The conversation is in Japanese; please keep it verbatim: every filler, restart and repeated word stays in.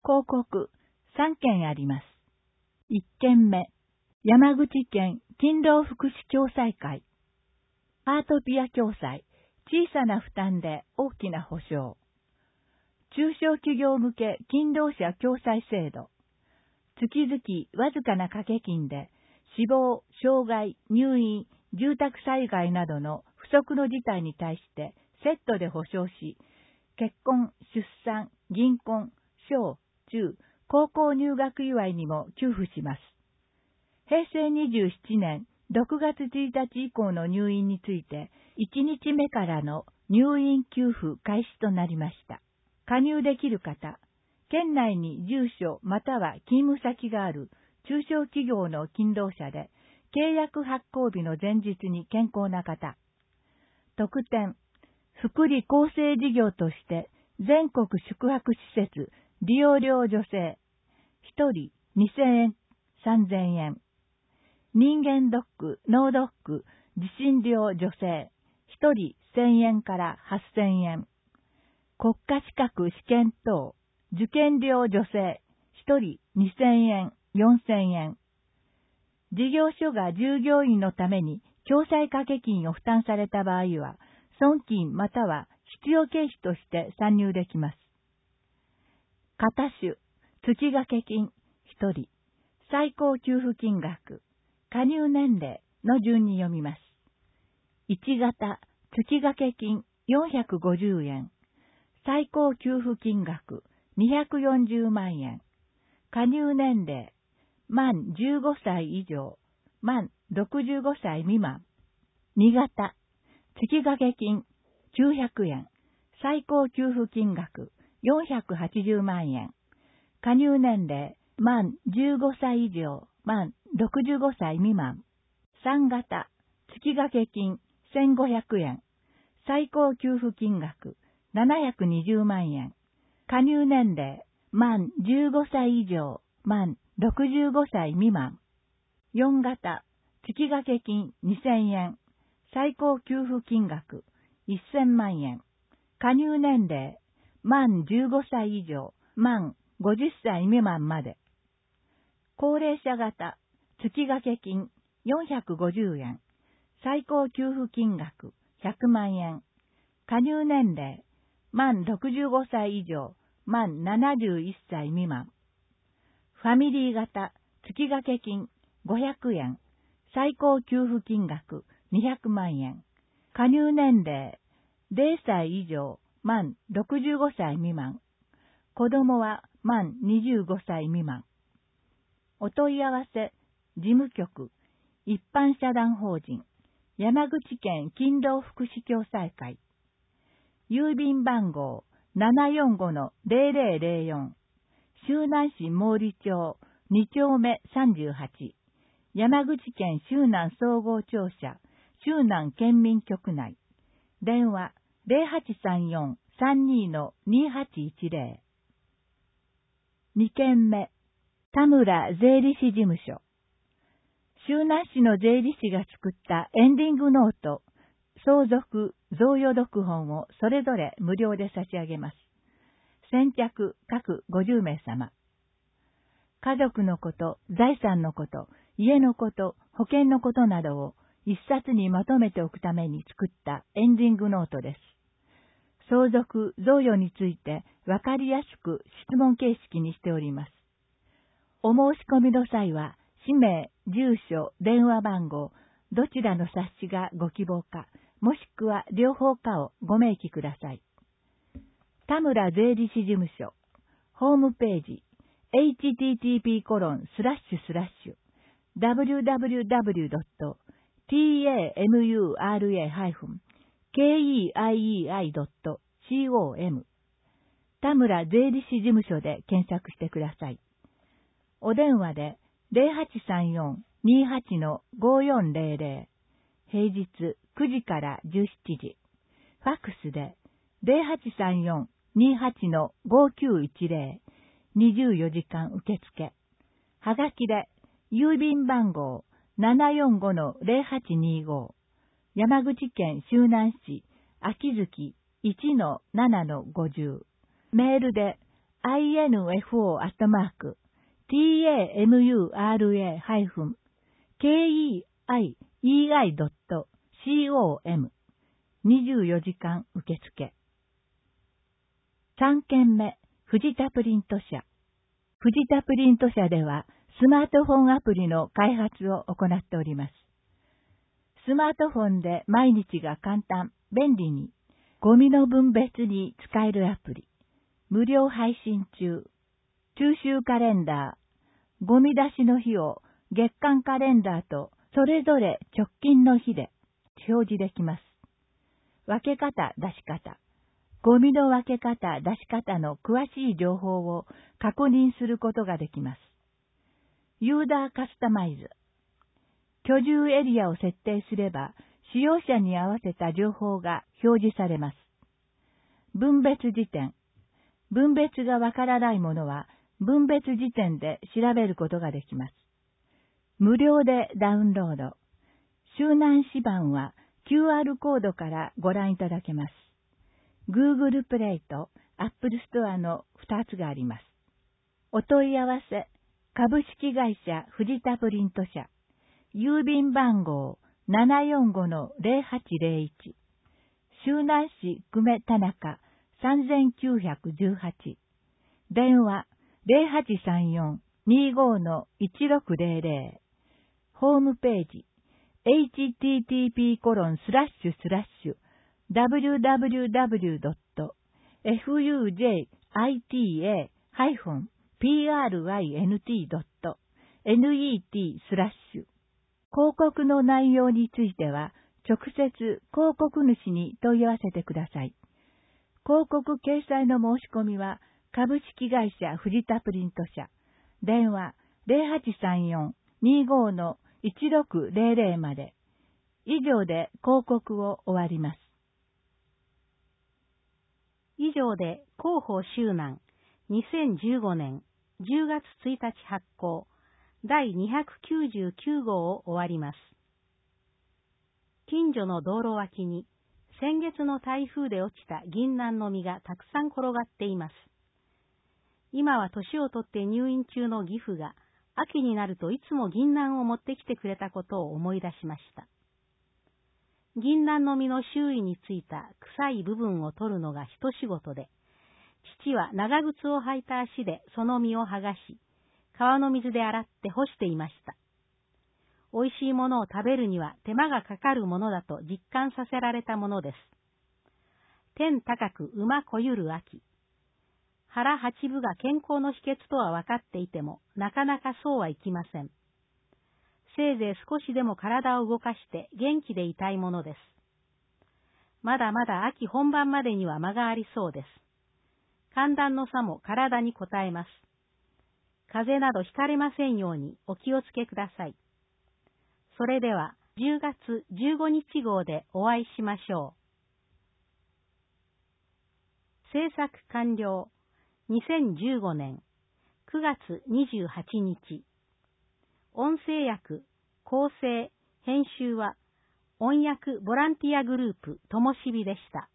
広告さんけんあります。いっけんめ、山口県勤労福祉共済会。アートピア共済、小さな負担で大きな保障。中小企業向け勤労者共済制度。月々わずかな掛け金で死亡、障害、入院、住宅災害などの不測の事態に対してセットで保障し、結婚、出産、銀婚、小、中、高校入学祝いにも給付します。へいせいにじゅうななねんろくがつついたち以降の入院についていちにちめからの入院給付開始となりました。加入できる方、県内に住所または勤務先がある中小企業の勤労者で契約発行日の前日に健康な方。特典、福利厚生事業として全国宿泊施設利用料女性、ひとりにせんえん、さんぜんえん。人間ドック、脳ドック、受診料女性、ひとりせんえんからはっせんえん。国家資格試験等、受験料女性、ひとりにせんえん、よんせんえん。事業所が従業員のために共済掛け金を負担された場合は、損金または必要経費として参入できます。型種、月掛け金、ひとり、最高給付金額、加入年齢の順に読みます。いち型、月掛け金よんひゃくごじゅうえん、最高給付金額にひゃくよんじゅうまんえん、加入年齢、満じゅうごさい以上、満ろくじゅうごさい未満。に型、月掛け金きゅうひゃくえん、最高給付金額よんひゃくはちじゅうまんえん、加入年齢、満じゅうごさい以上、満ろくじゅうごさい未満。さん型、月掛け金せんごひゃくえん、最高給付金額ななひゃくにじゅうまんえん、加入年齢、満じゅうごさい以上、満ろくじゅうごさい未満。よん型、月掛け金にせんえん、最高給付金額せんまんえん、加入年齢、満じゅうごさい以上、満ごじゅっさい未満まで。高齢者型、月掛け金よんひゃくごじゅうえん、最高給付金額ひゃくまんえん、加入年齢、満ろくじゅうごさい以上、満ななじゅういっさい未満。ファミリー型、月掛け金ごひゃくえん、最高給付金額にひゃくまんえん、加入年齢、ぜろさい以上、満ろくじゅうごさい未満。子供は満にじゅうごさい未満。お問い合わせ、事務局、一般社団法人、山口県勤労福祉共済会。郵便番号 ななよんごのぜろぜろぜろよん、周南市毛利町にちょうめさんじゅうはち、山口県周南総合庁舎、周南県民局内。電話 ゼロはちさんよん さんにのにはちいちゼロ。にけんめ、田村税理士事務所。周南市の税理士が作ったエンディングノート、相続、贈与読本をそれぞれ無料で差し上げます。先着各ごじゅうめいさま。家族のこと、財産のこと、家のこと、保険のことなどを一冊にまとめておくために作ったエンディングノートです。相続、贈与についてわかりやすく質問形式にしております。お申し込みの際は、氏名、住所、電話番号、どちらの冊子がご希望か、もしくは両方かをご明記ください。田村税理士事務所、ホームページ、エイチティーティーピーコロンスラッシュスラッシュダブリューダブリューダブリュードットタムラケイアイドットコム 田村税理士事務所で検索してください。お電話でゼロはちさんよん にはちのごよんゼロゼロ、平日くじからじゅうしちじ、ファックスでゼロはちさんよん にはちのごきゅういちゼロ、にじゅうよじかん受付。はがきで郵便番号 ななよんごのぜろはちにご、山口県周南市秋月 いちのななのごじゅう、メールでアイエヌエフオー アットマーク、ティーエーエムユーアールエー ハイフン、ケーイーアイイーアイ ドット コム、にじゅうよじかん受付。さんけんめ、藤田プリント社。藤田プリント社では、スマートフォンアプリの開発を行っております。スマートフォンで毎日が簡単、便利に、ゴミの分別に使えるアプリ、無料配信中、中秋カレンダー、ゴミ出しの日を月間カレンダーとそれぞれ直近の日で表示できます。分け方、出し方、ゴミの分け方、出し方の詳しい情報を確認することができます。ユーザーカスタマイズ。居住エリアを設定すれば、使用者に合わせた情報が表示されます。分別辞典。分別がわからないものは、分別辞典で調べることができます。無料でダウンロード。周南市版は キューアール コードからご覧いただけます。Google プレイと Apple ストアのふたつがあります。お問い合わせ、株式会社藤田プリント社、郵便番号 ななよんごのゼロはちゼロいち、周南市久米田中さんきゅういちはち、電話 ゼロはちさんよん にごのいちろくゼロゼロ、ホームページ エイチティーティーピーコロンスラッシュスラッシュダブリューダブリューダブリュードットエフユージェーアイティーエーハイフンピーアールアイエヌティードットネットスラッシュ。広告の内容については、直接広告主に問い合わせてください。広告掲載の申し込みは、株式会社藤田プリント社、電話ゼロはちさんよん にごのいちろくゼロゼロまで。以上で広告を終わります。 以上で広報周南にせんじゅうごねんじゅうがつついたち発行だいにひゃくきゅうじゅうきゅうごうを終わります。近所の道路脇に先月の台風で落ちた銀杏の実がたくさん転がっています。今は年をとって入院中の義父が秋になるといつも銀杏を持ってきてくれたことを思い出しました。銀杏の実の周囲についた臭い部分を取るのが一仕事で、父は長靴を履いた足でその実を剥がし、川の水で洗って干していました。美味しいものを食べるには手間がかかるものだと実感させられたものです。天高く馬こゆる秋。腹八分が健康の秘訣とは分かっていても、なかなかそうはいきません。せいぜい少しでも体を動かして元気でいたいものです。まだまだ秋本番までには間がありそうです。寒暖の差も体にこたえます。風邪などひかれませんようにお気をつけください。それではじゅうがつじゅうごにち号でお会いしましょう。制作完了。にせんじゅうごねんくがつにじゅうはちにち。音声訳、構成、編集は音訳ボランティアグループともしびでした。